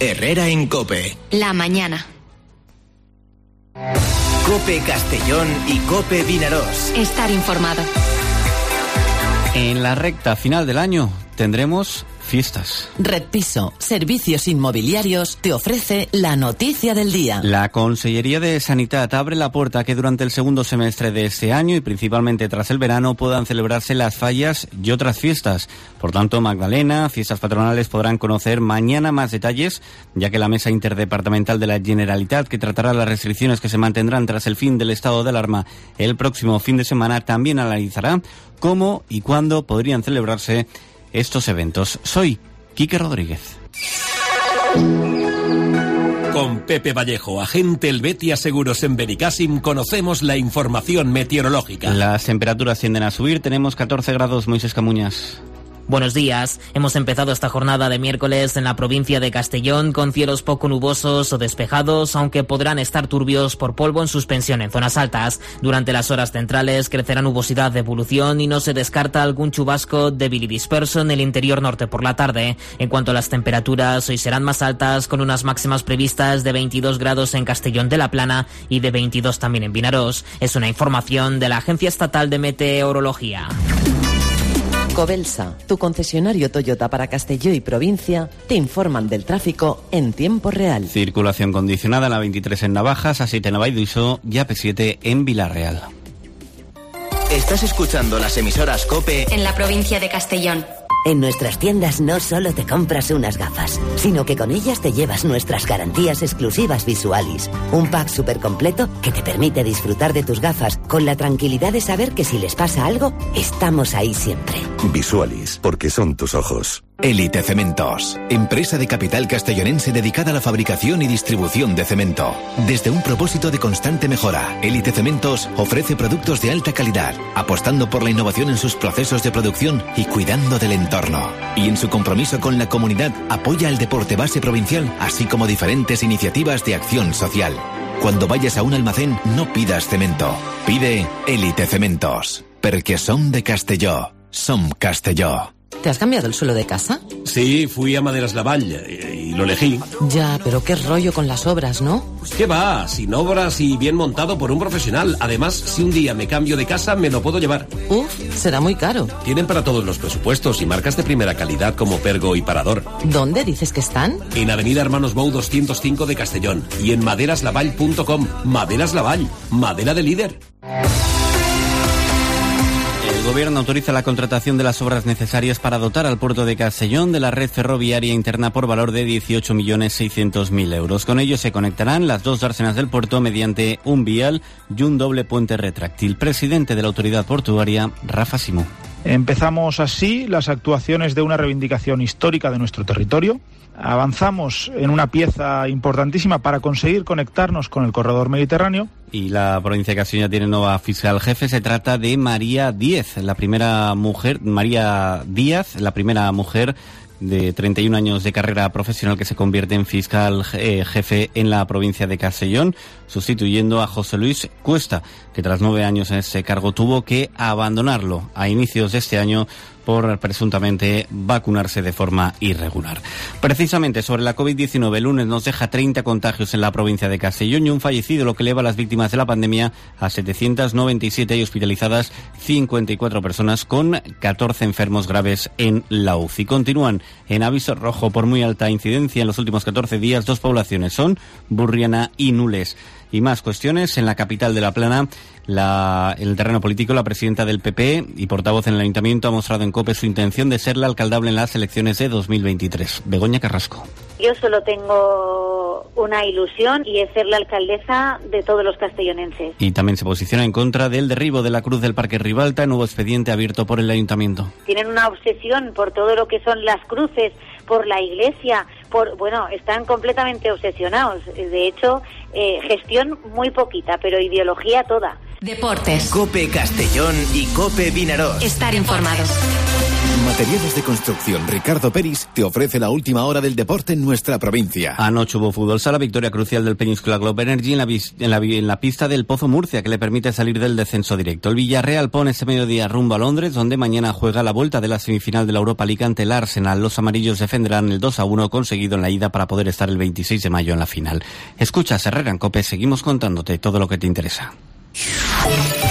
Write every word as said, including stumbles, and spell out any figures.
Herrera en COPE. La mañana. COPE Castellón y COPE Vinarós. Estar informado. En la recta final del año tendremos fiestas. Red Piso, servicios inmobiliarios, te ofrece la noticia del día. La Consellería de Sanidad abre la puerta a que durante el segundo semestre de este año y principalmente tras el verano puedan celebrarse las fallas y otras fiestas. Por tanto, Magdalena, fiestas patronales podrán conocer mañana más detalles, ya que la Mesa Interdepartamental de la Generalitat, que tratará las restricciones que se mantendrán tras el fin del estado de alarma el próximo fin de semana, también analizará cómo y cuándo podrían celebrarse estos eventos. Soy Quique Rodríguez. Con Pepe Vallejo, agente Helvetia Seguros en Benicàssim, conocemos la información meteorológica. Las temperaturas tienden a subir. Tenemos catorce grados, Moisés Camuñas. Buenos días. Hemos empezado esta jornada de miércoles en la provincia de Castellón con cielos poco nubosos o despejados, aunque podrán estar turbios por polvo en suspensión en zonas altas. Durante las horas centrales crecerá nubosidad de evolución y no se descarta algún chubasco débil y disperso en el interior norte por la tarde. En cuanto a las temperaturas, hoy serán más altas, con unas máximas previstas de veintidós grados en Castellón de la Plana y de veintidós también en Vinarós. Es una información de la Agencia Estatal de Meteorología. Covelsa, tu concesionario Toyota para Castelló y provincia, te informan del tráfico en tiempo real. Circulación condicionada, la veintitrés en Navajas, A siete en Navaiduiso y A P siete en Villarreal. Estás escuchando las emisoras COPE en la provincia de Castellón. En nuestras tiendas no solo te compras unas gafas, sino que con ellas te llevas nuestras garantías exclusivas Visualis. Un pack súper completo que te permite disfrutar de tus gafas con la tranquilidad de saber que si les pasa algo, estamos ahí siempre. Visualis, porque son tus ojos. Elite Cementos, empresa de capital castellonense dedicada a la fabricación y distribución de cemento. Desde un propósito de constante mejora, Elite Cementos ofrece productos de alta calidad, apostando por la innovación en sus procesos de producción y cuidando del entorno. Y en su compromiso con la comunidad, apoya el deporte base provincial, así como diferentes iniciativas de acción social. Cuando vayas a un almacén, no pidas cemento. Pide Elite Cementos, porque son de Castelló, son Castelló. ¿Te has cambiado el suelo de casa? Sí, fui a Maderas Lavall y, y lo elegí. Ya, pero qué rollo con las obras, ¿no? ¿Qué va? Sin obras y bien montado por un profesional. Además, si un día me cambio de casa, me lo puedo llevar. Uf, será muy caro. Tienen para todos los presupuestos y marcas de primera calidad como Pergo y Parador. ¿Dónde dices que están? En Avenida Hermanos Bou doscientos cinco de Castellón y en maderaslavall punto com. Maderas Lavall, madera de líder. El Gobierno autoriza la contratación de las obras necesarias para dotar al puerto de Castellón de la red ferroviaria interna por valor de dieciocho millones seiscientos mil euros. Con ello se conectarán las dos dársenas del puerto mediante un vial y un doble puente retráctil. Presidente de la autoridad portuaria, Rafa Simó. Empezamos así las actuaciones de una reivindicación histórica de nuestro territorio. Avanzamos en una pieza importantísima para conseguir conectarnos con el corredor mediterráneo. Y la provincia de Castellón ya tiene nueva fiscal jefe. Se trata de María Díez, la primera mujer, María Díaz, la primera mujer de treinta y un años de carrera profesional que se convierte en fiscal eh, jefe en la provincia de Castellón, sustituyendo a José Luis Cuesta, que tras nueve años en ese cargo tuvo que abandonarlo a inicios de este año por presuntamente vacunarse de forma irregular. Precisamente sobre la covid diecinueve, el lunes nos deja treinta contagios en la provincia de Castellón y un fallecido, lo que eleva a las víctimas de la pandemia a setecientos noventa y siete y hospitalizadas cincuenta y cuatro personas, con catorce enfermos graves en la U C I. Continúan en aviso rojo por muy alta incidencia en los últimos catorce días. Dos poblaciones son Burriana y Nules. Y más cuestiones. En la capital de La Plana, la, en el terreno político, la presidenta del P P y portavoz en el Ayuntamiento ha mostrado en COPE su intención de ser la alcaldable en las elecciones de dos mil veintitrés. Begoña Carrasco. Yo solo tengo una ilusión y es ser la alcaldesa de todos los castellonenses. Y también se posiciona en contra del derribo de la cruz del Parque Ribalta, nuevo expediente abierto por el Ayuntamiento. Tienen una obsesión por todo lo que son las cruces, por la iglesia, por bueno, están completamente obsesionados. De hecho, eh, gestión muy poquita, pero ideología toda. Deportes. COPE Castellón y COPE Vinarós. Estar informados. Materiales de Construcción Ricardo Peris te ofrece la última hora del deporte en nuestra provincia. Anoche hubo fútbol sala, victoria crucial del Península Globe Energy en la, en, la, en la pista del Pozo Murcia, que le permite salir del descenso directo. El Villarreal pone ese mediodía rumbo a Londres, donde mañana juega la vuelta de la semifinal de la Europa League ante el Arsenal. Los amarillos defenderán el dos a uno conseguido en la ida para poder estar el veintiséis de mayo en la final. Escucha, Herrera en COPE, seguimos contándote todo lo que te interesa.